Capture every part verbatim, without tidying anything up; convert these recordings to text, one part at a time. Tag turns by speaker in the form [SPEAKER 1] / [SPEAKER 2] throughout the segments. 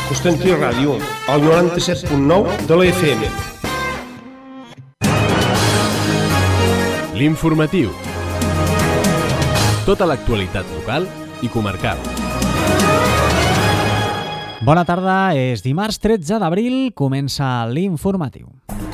[SPEAKER 1] Constantí Ràdio, al noranta-set punt nou de la F M.
[SPEAKER 2] L'informatiu. Tota l'actualitat local i comarcal.
[SPEAKER 3] Bona tarda, és dimarts tretze d'abril, comença l'informatiu.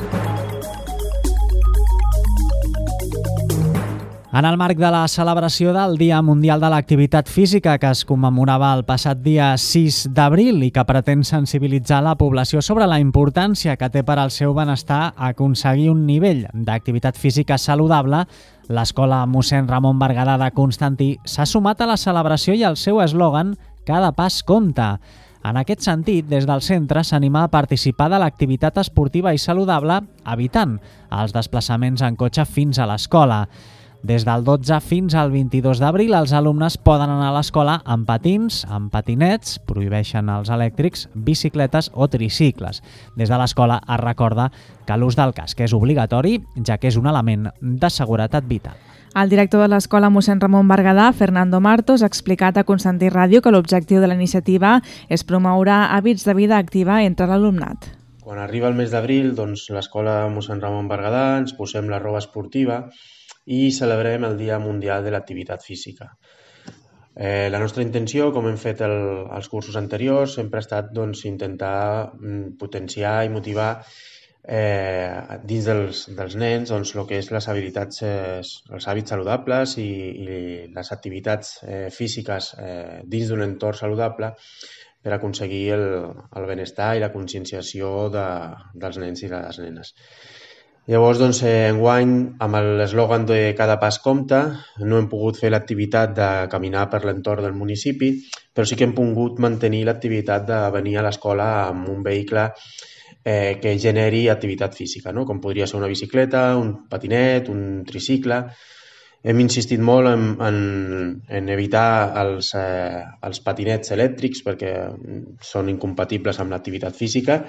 [SPEAKER 3] En el marc de la celebració del Dia Mundial de l'Activitat Física, que es commemorava el passat dia sis d'abril i que pretén sensibilitzar la població sobre la importància que té per al seu benestar aconseguir un nivell d'activitat física saludable, l'Escola Mossèn Ramon Berguedà de Constantí s'ha sumat a la celebració i el seu eslògan «Cada pas compta». En aquest sentit, des del centre s'anima a participar de l'activitat esportiva i saludable, evitant els desplaçaments en cotxe fins a l'escola. Des del dotze fins al vint-i-dos d'abril, els alumnes poden anar a l'escola amb patins, amb patinets, prohibeixen els elèctrics, bicicletes o tricicles. Des de l'escola es recorda que l'ús del casc és obligatori, ja que és un element de seguretat vital.
[SPEAKER 4] El director de l'Escola Mossèn Ramon Berguedà, Fernando Martos, ha explicat a Constantí Ràdio que l'objectiu de la iniciativa és promoure hàbits de vida activa entre l'alumnat.
[SPEAKER 5] Quan arriba el mes d'abril, doncs, l'Escola Mossèn Ramon Berguedà ens posem la roba esportiva i celebrem el Dia Mundial de l'Activitat Física. Eh, la nostra intenció, com hem fet el, els cursos anteriors, sempre ha estat doncs, intentar mm, potenciar i motivar eh, dins dels, dels nens doncs, el que és les habilitats, eh, els hàbits saludables i, i les activitats eh, físiques eh, dins d'un entorn saludable per aconseguir el, el benestar i la conscienciació de, dels nens i les nenes. Llavors, doncs, enguany, amb l'eslògan de cada pas compta, no hem pogut fer l'activitat de caminar per l'entorn del municipi, però sí que hem pogut mantenir l'activitat de venir a l'escola amb un vehicle eh, que generi activitat física, no? Com podria ser una bicicleta, un patinet, un tricicle. Hem insistit molt en, en, en evitar els, eh, els patinets elèctrics perquè són incompatibles amb l'activitat física.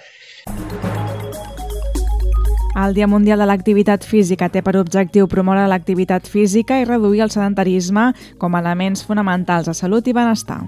[SPEAKER 4] El Dia Mundial de l'Activitat Física té per objectiu promoure l'activitat física i reduir el sedentarisme com a elements fonamentals de salut i benestar.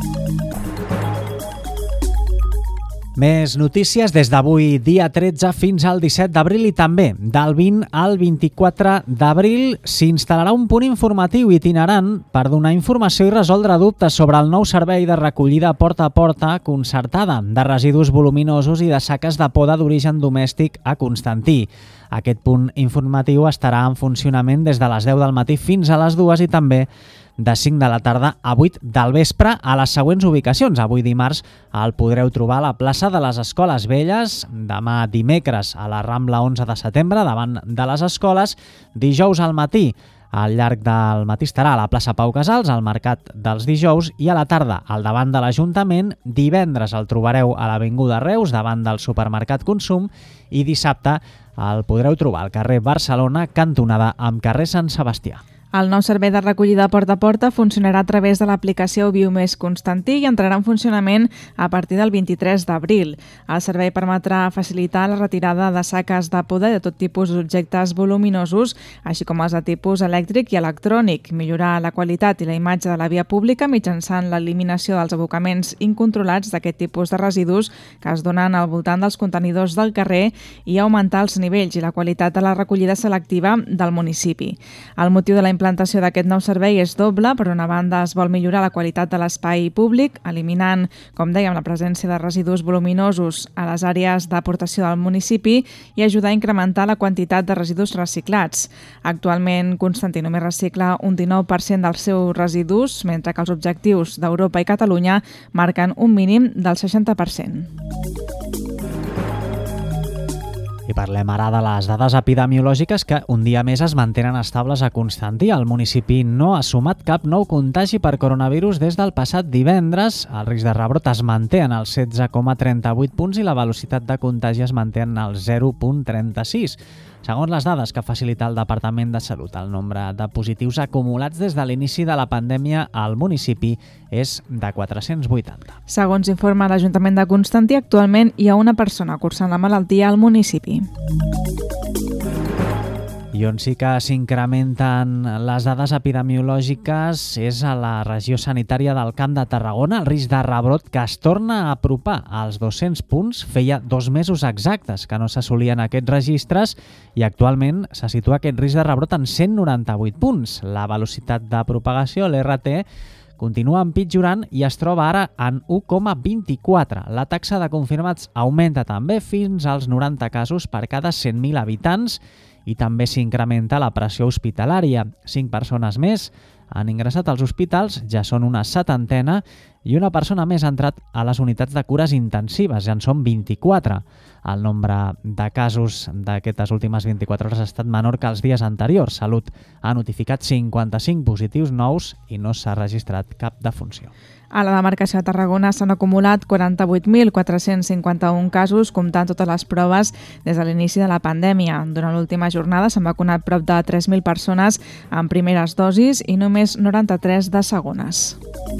[SPEAKER 3] Més notícies des d'avui, dia tretze, fins al disset d'abril i també del vint al vint-i-quatre d'abril s'instal·larà un punt informatiu itinerant per donar informació i resoldre dubtes sobre el nou servei de recollida porta a porta concertada de residus voluminosos i de saques de poda d'origen domèstic a Constantí. Aquest punt informatiu estarà en funcionament des de les deu del matí fins a les dues i també de cinc de la tarda a vuit del vespre a les següents ubicacions. Avui dimarts el podreu trobar a la plaça de les Escoles Velles, demà dimecres a la Rambla onze de setembre davant de les escoles, dijous al matí al llarg del matí estarà a la plaça Pau Casals, al Mercat dels Dijous, i a la tarda al davant de l'Ajuntament. Divendres el trobareu a l'Avinguda Reus davant del Supermercat Consum i dissabte el podreu trobar al carrer Barcelona, cantonada amb carrer Sant Sebastià.
[SPEAKER 4] El nou servei de recollida porta a porta funcionarà a través de l'aplicació Viumés Constantí i entrarà en funcionament a partir del vint-i-tres d'abril. El servei permetrà facilitar la retirada de saques de poda de tot tipus d'objectes voluminosos, així com els de tipus elèctric i electrònic, millorar la qualitat i la imatge de la via pública mitjançant l'eliminació dels abocaments incontrolats d'aquest tipus de residus que es donen al voltant dels contenidors del carrer i augmentar els nivells i la qualitat de la recollida selectiva del municipi. El motiu de la implementació La implantació d'aquest nou servei és doble. Per una banda, es vol millorar la qualitat de l'espai públic, eliminant, com dèiem, la presència de residus voluminosos a les àrees d'aportació del municipi i ajudar a incrementar la quantitat de residus reciclats. Actualment, Constantí només recicla un dinou per cent dels seus residus, mentre que els objectius d'Europa i Catalunya marquen un mínim del seixanta per cent.
[SPEAKER 3] I parlem ara de les dades epidemiològiques que un dia més es mantenen estables a Constantí. El municipi no ha sumat cap nou contagi per coronavirus des del passat divendres. El risc de rebrot es manté en els setze coma trenta-vuit punts i la velocitat de contagi es manté en el zero coma trenta-sis. Segons les dades que facilita el Departament de Salut, el nombre de positius acumulats des de l'inici de la pandèmia al municipi és de quatre-cents vuitanta.
[SPEAKER 4] Segons informa l'Ajuntament de Constantí, actualment hi ha una persona cursant la malaltia al municipi.
[SPEAKER 3] I on sí que s'incrementen les dades epidemiològiques és a la regió sanitària del Camp de Tarragona. El risc de rebrot, que es torna a apropar als dos-cents punts, feia dos mesos exactes que no s'assolien aquests registres i actualment se situa aquest risc de rebrot en cent noranta-vuit punts. La velocitat de propagació, l'R T, continua empitjorant i es troba ara en u coma vint-i-quatre. La taxa de confirmats augmenta també fins als noranta casos per cada cent mil habitants i també s'incrementa la pressió hospitalària. Cinc persones més han ingressat als hospitals, ja són una setantena, i una persona més ha entrat a les unitats de cures intensives, ja en són vint-i-quatre. El nombre de casos d'aquestes últimes vint-i-quatre hores ha estat menor que els dies anteriors. Salut ha notificat cinquanta-cinc positius nous i no s'ha registrat cap defunció.
[SPEAKER 4] A la demarcació de Tarragona s'han acumulat quaranta-vuit mil quatre-cents cinquanta-un casos, comptant totes les proves des de l'inici de la pandèmia. Durant l'última jornada s'han vacunat prop de tres mil persones en primeres dosis i només noranta-tres de segones.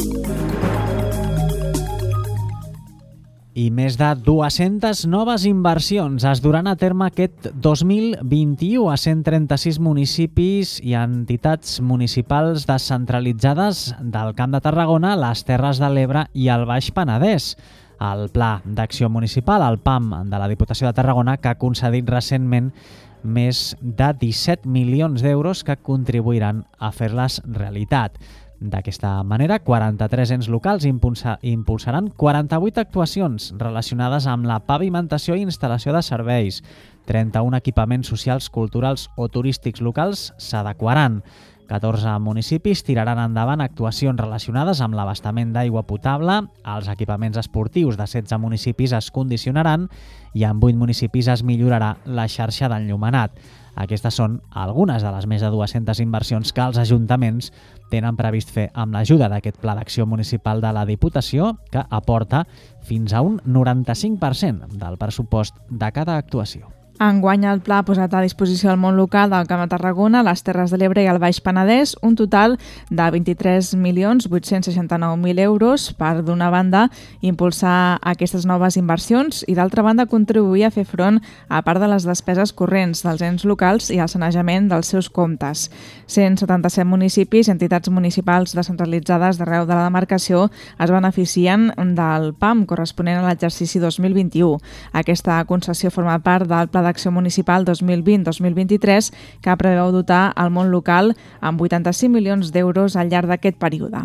[SPEAKER 4] I més de dues-centes noves inversions es duran a terme aquest dos mil vint-i-u a cent trenta-sis municipis i entitats municipals descentralitzades del Camp de Tarragona, les Terres de l'Ebre i el Baix Penedès. El Pla d'Acció Municipal, el P A M, de la Diputació de Tarragona, que ha concedit recentment més de disset milions d'euros que contribuiran a fer-les realitat. D'aquesta manera, quaranta-tres ens locals impulsa, impulsaran quaranta-vuit actuacions relacionades amb la pavimentació i instal·lació de serveis. trenta-un equipaments socials, culturals o turístics locals s'adequaran. catorze municipis tiraran endavant actuacions relacionades amb l'abastament d'aigua potable, els equipaments esportius de setze municipis es condicionaran i en vuit municipis es millorarà la xarxa d'enllumenat. Aquestes són algunes de les més de dues-centes inversions que els ajuntaments tenen previst fer amb l'ajuda d'aquest Pla d'Acció Municipal de la Diputació, que aporta fins a un noranta-cinc per cent del pressupost de cada actuació. Enguany el pla ha posat a disposició del món local del Camp de Tarragona, les Terres de l'Ebre i el Baix Penedès un total de vint-i-tres milions vuit-cents seixanta-nou mil euros per, d'una banda, impulsar aquestes noves inversions i, d'altra banda, contribuir a fer front a part de les despeses corrents dels ens locals i al sanejament dels seus comptes. cent setanta-set municipis i entitats municipals descentralitzades d'arreu de la demarcació es beneficien del P A M corresponent a l'exercici dos mil vint-i-u. Aquesta concessió forma part del Pla d'Acció Municipal dos mil vint dos mil vint-i-tres, que preveu dotar el món local amb vuitanta-cinc milions d'euros al llarg d'aquest període.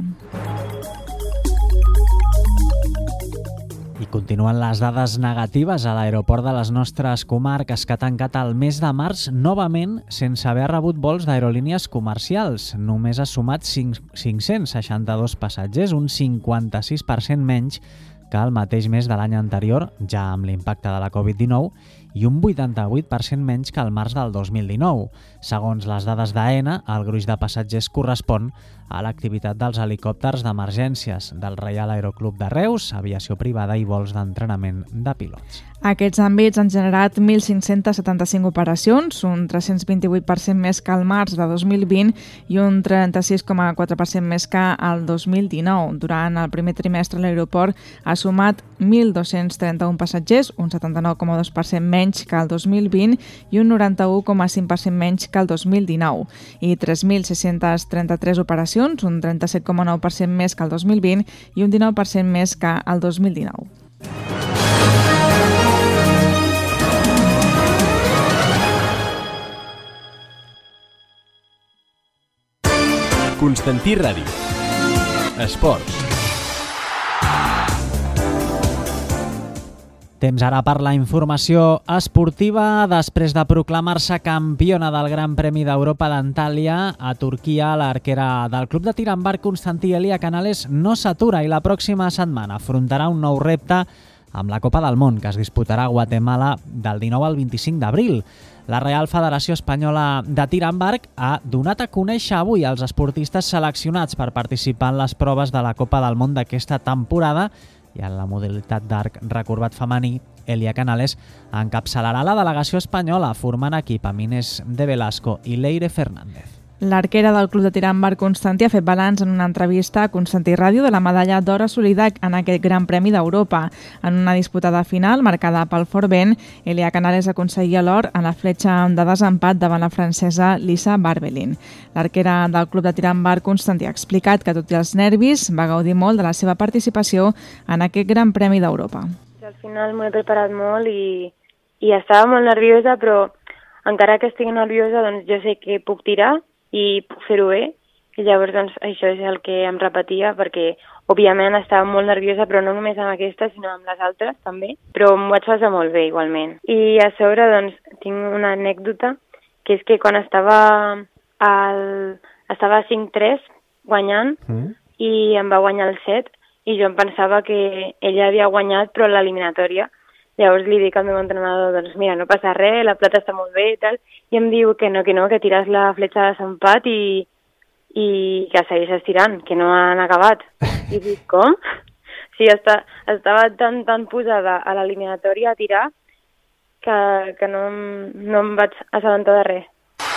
[SPEAKER 3] I continuen les dades negatives a l'aeroport de les nostres comarques, que ha tancat el mes de març novament sense haver rebut vols d'aerolínies comercials. Només ha sumat cinc-cents seixanta-dos passatgers, un cinquanta-sis per cent menys que el mateix mes de l'any anterior, ja amb l'impacte de la covid dinou, i un vuitanta-vuit per cent menys que el març del dos mil dinou. Segons les dades d'AENA, el gruix de passatgers correspon a l'activitat dels helicòpters d'emergències del Reial Aeroclub de Reus, aviació privada i vols d'entrenament de pilots.
[SPEAKER 4] Aquests àmbits han generat mil cinc-cents setanta-cinc operacions, un tres-cents vint-i-vuit per cent més que el març de dos mil vint i un trenta-sis coma quatre per cent més que el dos mil dinou. Durant el primer trimestre l'aeroport ha sumat mil dos-cents trenta-un passatgers, un setanta-nou coma dos per cent menys que el dos mil vint i un noranta-u coma cinc per cent menys que el dos mil dinou, i tres mil sis-cents trenta-tres operacions, un trenta-set coma nou per cent més que el dos mil vint i un dinou per cent més que el dos mil dinou.
[SPEAKER 2] Constantí Ràdio. Esports.
[SPEAKER 3] Temps ara per la informació esportiva. Després de proclamar-se campiona del Gran Premi d'Europa d'Antàlia a Turquia, l'arquera del club de tir amb arc Constantí Elia Canales no s'atura i la pròxima setmana afrontarà un nou repte amb la Copa del Món, que es disputarà a Guatemala del dinou al vint-i-cinc d'abril. La Real Federació Espanyola de Tir amb Arc ha donat a conèixer avui els esportistes seleccionats per participar en les proves de la Copa del Món d'aquesta temporada, i en la modalitat d'arc recorbat femení, Elia Canales encapçalarà la delegació espanyola formant equip amb Inés de Velasco i Leire Fernández.
[SPEAKER 4] L'arquera del Club de Tir amb Arc Constantí ha fet balanç en una entrevista a Constantí Ràdio de la medalla d'or assolida en aquest Gran Premi d'Europa. En una disputada final, marcada pel fort vent, Elia Canales aconseguia l'or en la fletxa de desempat davant la francesa Lisa Barbelin. L'arquera del Club de Tir amb Arc Constantí ha explicat que, tot i els nervis, va gaudir molt de la seva participació en aquest Gran Premi d'Europa.
[SPEAKER 6] Al final m'ho he preparat molt i, i estava molt nerviosa, però encara que estigui nerviosa, doncs jo sé que puc tirar i puc fer-ho bé, i llavors doncs, això és el que em repetia, perquè òbviament estava molt nerviosa, però no només amb aquesta, sinó amb les altres també, però m'ho vaig passar molt bé igualment. I a sobre doncs, tinc una anècdota, que és que quan estava al, estava cinc tres guanyant, mm. i em va guanyar el set, i jo em pensava que ella havia guanyat però l'eliminatòria. Llavors li dic al meu entrenador, doncs mira, no passa res, la plata està molt bé i tal, i em diu que no, que no, que tires la fletxa de desempat i, i que segueix estirant, que no han acabat. I dic, com? Sí, està, estava tan, tan posada a l'eliminatòria a tirar que, que no, no em vaig assabentar de res.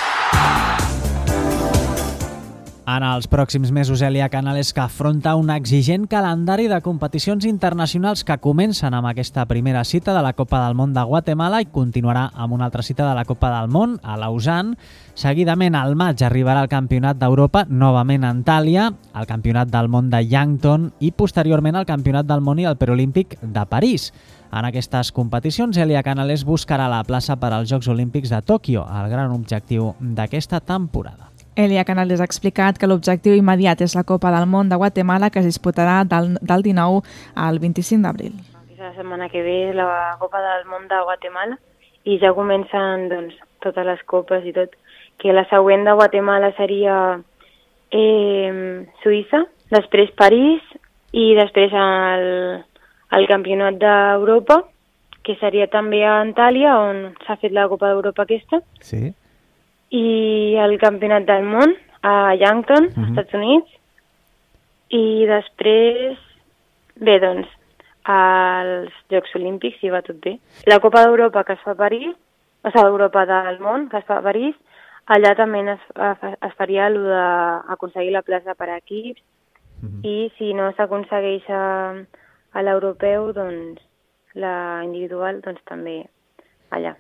[SPEAKER 3] En els pròxims mesos, Elia Canales, que afronta un exigent calendari de competicions internacionals que comencen amb aquesta primera cita de la Copa del Món de Guatemala i continuarà amb una altra cita de la Copa del Món a Lausanne. Seguidament, al maig, arribarà el Campionat d'Europa, novament a Antàlia, el Campionat del Món de Yankton i, posteriorment, el Campionat del Món i el Preolímpic de París. En aquestes competicions, Elia Canales buscarà la plaça per als Jocs Olímpics de Tòquio, el gran objectiu d'aquesta temporada.
[SPEAKER 4] Elia Canales ha explicat que l'objectiu immediat és la Copa del Món de Guatemala, que es disputarà del, del dinou al vint-i-cinc d'abril.
[SPEAKER 6] La setmana que ve és la Copa del Món de Guatemala i ja comencen doncs, totes les copes i tot. Que la següent de Guatemala seria eh, Suïssa, després París i després el, el Campionat d'Europa, que seria també a Antàlia, on s'ha fet la Copa d'Europa aquesta.
[SPEAKER 3] Sí.
[SPEAKER 6] I el Campionat del Món a Yankton, uh-huh. Estats Units, i després, bé, doncs, als Jocs Olímpics, si va tot bé. La Copa d'Europa que es fa a París, o sigui, l'Europa del Món que es fa a París, allà també es, es faria allò d'aconseguir la plaça per a equips, uh-huh. i si no s'aconsegueix a, a l'europeu, doncs, la individual, doncs també allà.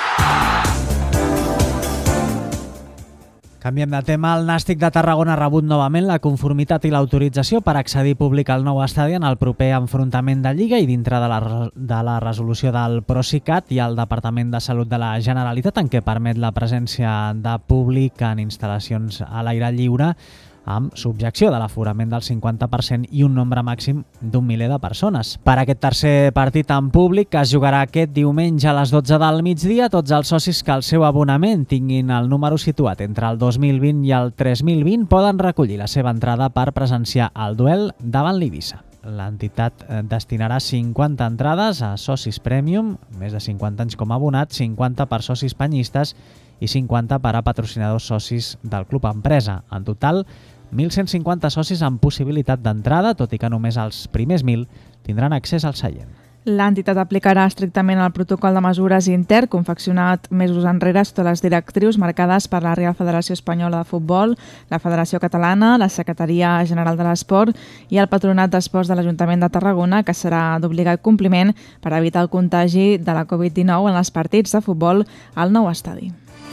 [SPEAKER 3] Canviem de tema. El Nàstic de Tarragona ha rebut novament la conformitat i l'autorització per accedir públic al nou estadi en el proper enfrontament de Lliga i dintre de la, de la resolució del Procicat i el Departament de Salut de la Generalitat, en què permet la presència de públic en instal·lacions a l'aire lliure amb subjecció de l'aforament del cinquanta per cent i un nombre màxim d'un miler de persones. Per aquest tercer partit en públic, que es jugarà aquest diumenge a les dotze del migdia, tots els socis que el seu abonament tinguin el número situat entre el dos mil vint i el tres mil vint poden recollir la seva entrada per presenciar el duel davant l'Eivissa. L'entitat destinarà cinquanta entrades a socis Premium, més de cinquanta anys com a abonats, cinquanta per socis penyistes i cinquanta per a patrocinadors socis del Club Empresa. En total, mil cent cinquanta socis amb possibilitat d'entrada, tot i que només els primers mil tindran accés al seient.
[SPEAKER 4] L'entitat aplicarà estrictament el protocol de mesures intern confeccionat mesos enrere sota les directrius marcades per la Real Federació Espanyola de Futbol, la Federació Catalana, la Secretaria General de l'Esport i el Patronat d'Esports de l'Ajuntament de Tarragona, que serà d'obligat compliment per evitar el contagi de la covid dinou en els partits de futbol al nou estadi.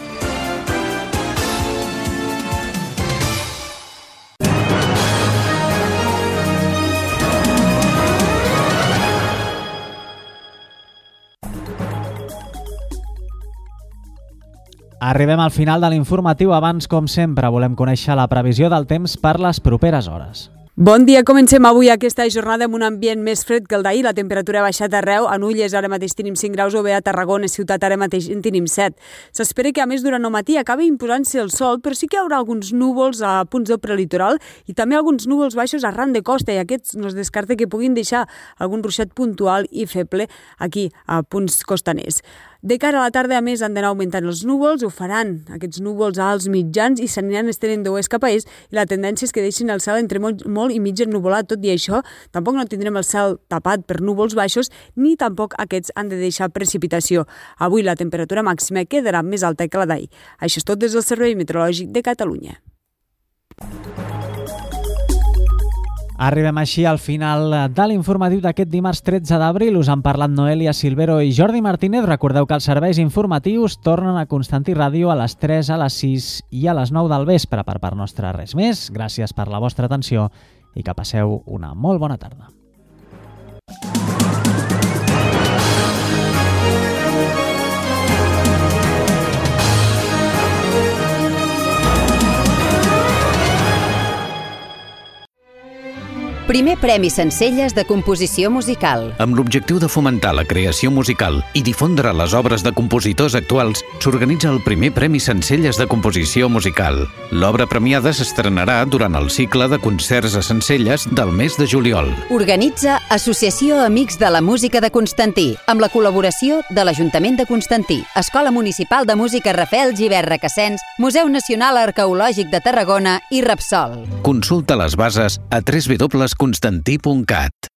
[SPEAKER 3] Arribem al final de l'informatiu. Abans, com sempre, volem conèixer la previsió del temps per les properes hores.
[SPEAKER 7] Bon dia, comencem avui aquesta jornada amb un ambient més fred que el d'ahir. La temperatura ha baixat arreu. A Nulles ara mateix tenim cinc graus o bé a Tarragona, ciutat, ara mateix en tenim set. S'espera que a més durant el matí acabi imposant-se el sol, però sí que hi haurà alguns núvols a punts del prelitoral i també alguns núvols baixos arran de costa, i aquests no es descarta que puguin deixar algun ruixat puntual i feble aquí a punts costaners. De cara a la tarda, a més, han d'anar augmentant els núvols, ho faran aquests núvols alts mitjans i s'aniran estenent d'oest cap a est, i la tendència és que deixin el cel entre molt, molt i mig ennuvolat. Tot i això, tampoc no tindrem el cel tapat per núvols baixos, ni tampoc aquests han de deixar precipitació. Avui la temperatura màxima quedarà més alta que la d'ahir. Això és tot des del Servei Meteorològic de Catalunya.
[SPEAKER 3] Arribem així al final de l'informatiu d'aquest dimarts tretze d'abril. Us han parlat Noelia Silvero i Jordi Martínez. Recordeu que els serveis informatius tornen a Constantí Ràdio a les tres, a les sis i a les nou del vespre. Per part nostra res més. Gràcies per la vostra atenció i que passeu una molt bona tarda.
[SPEAKER 8] Primer Premi Sencelles de Composició Musical.
[SPEAKER 9] Amb l'objectiu de fomentar la creació musical i difondre les obres de compositors actuals, s'organitza el Primer Premi Sencelles de Composició Musical. L'obra premiada s'estrenarà durant el cicle de concerts a Sencelles del mes de juliol.
[SPEAKER 8] Organitza Associació Amics de la Música de Constantí, amb la col·laboració de l'Ajuntament de Constantí, Escola Municipal de Música Rafael Gibert Requesens, Museu Nacional Arqueològic de Tarragona i Repsol.
[SPEAKER 9] Consulta les bases a w w w punt constantí punt cat.